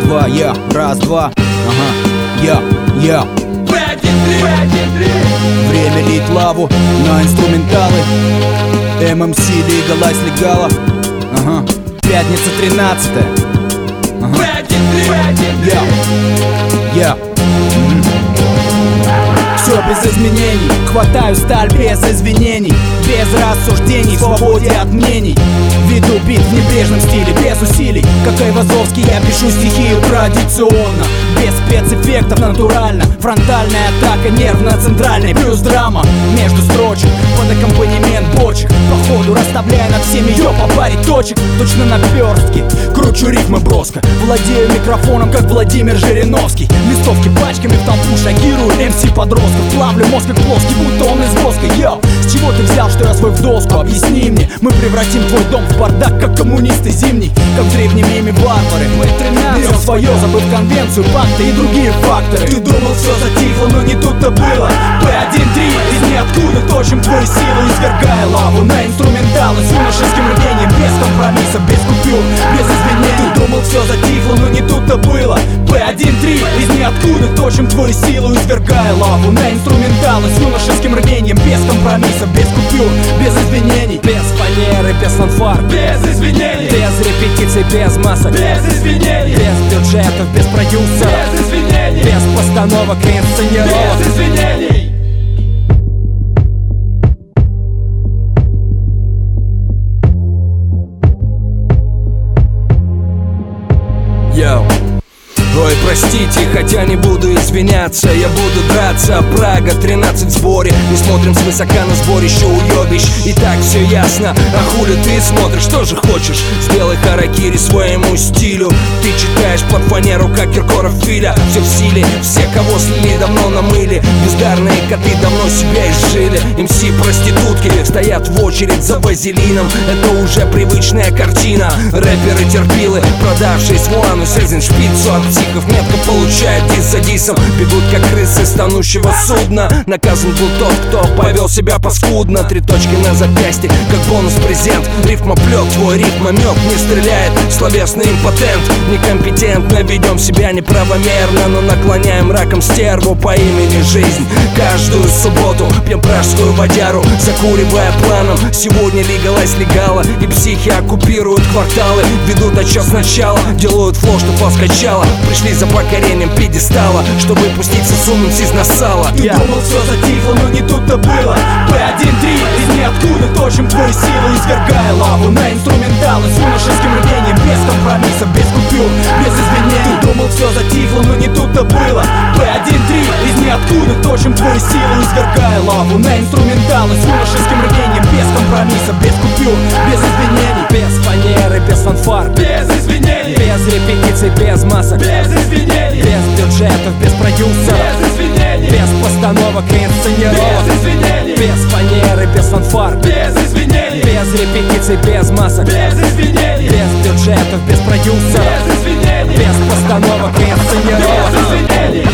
два, я, раз, два, ага, я. Время лить лаву на инструменталы. ММС, Legalize легала. Ага, пятница 13-е. Ага. Я. Все без изменений, хватаю сталь без извинений, без рассуждений, в свободе от мнений. Веду бит в небрежном стиле, без усилий, как Айвазовский, я пишу стихию традиционно, без спецэффектов, натурально. Фронтальная атака, нервно-центральная, плюс драма между строчек, под аккомпанемент бочек. По ходу расставляя над всеми ее по паре точек, точно наперстки, кручу рифмы броско. Владею микрофоном, как Владимир Жириновский. Листовки пачками в толпу шагирую MC-подростков. Плавлю мозг как плоский, будто он из воска. Йоу, с чего ты взял, что я свой в доску? Объясни мне, мы превратим твой дом в бардак, как коммунисты зимний, как в древнем Риме варвары. Берем свое, забыв конвенцию, пакты и другие факторы. Ты думал, все затихло, но не тут-то было. P1-3 из ниоткуда точим твою силу, извергая лаву на инструменталы с юношеским рвением, без компромиссов, без купюр, без извинений. Ты думал, все затихло, но не тут-то было. P1-3 из ниоткуда точим твою силу, извергая лаву на инструменталы с юношеским рвением, без компромиссов, без купюр, без извинений. Без фанеры, без фанфар, без извинений. Без репетиций, без масок, без извинений. Без бюджетов, без продюсеров, без извинений. Без постановок и инсценировок, без извинений. Йоу. Ой, простите, хотя не буду извиняться, я буду драться. Прага, 13 в сборе, не смотрим свысока на сборище уебищ. И так все ясно, а хули ты смотришь, что же хочешь? Сделай харакири своему стилю. Ты читаешь под фанеру, как Киркоров Филя. Все в силе, все, кого слили, давно намыли. Бездарные коты давно себя изжили. МС-проститутки стоят в очередь за вазелином. Это уже привычная картина. Рэперы-терпилы, продавшие свой анус Эйзеншпицу от психов, метко получают дис за дисом. Бегут как крысы с тонущего судна. Наказан был тот, кто повел себя паскудно. 3 точки на запястье, как бонус-презент. Рифмоплет, твой рифмомет не стреляет. Словесный импотент, некомпетентно ведем себя неправомерно, но наклоняем раком стерву по имени жизнь. Каждую субботу пьем пражскую водяру, закуривая планом. Сегодня Legalize легала, и психи оккупируют кварталы. Ведут отчет сначала, делают флоу, что поскачало. Пришли за покорением пьедестала, чтобы пустить сосуном из насала. Ты думал, все затихло, но не тут-то было. P1-3 из ниоткуда точим твою силу, извергая лаву на инструменталы с юношеским рвением, без компромиссов, без купюр, без извинений. Ты думал, все затихло, но не тут-то было. P1-3 из ниоткуда точим твою силу, извергая лаву на инструменталы с юношеским рвением, без компромиссов, без купюр, без извинений. Без фанеры, без фанфар, без извинений. Без репетиций, без масок, без извинений. Без бюджетов, без продюсеров, без извинений. Без постановок и инсценировок, без извинений. Без фанеры, без фанфар, без извинений. Без репетиций, без масок, без извинений. Без бюджетов, без продюсеров, без извинений. Без постановок и инсценировок, без извинений.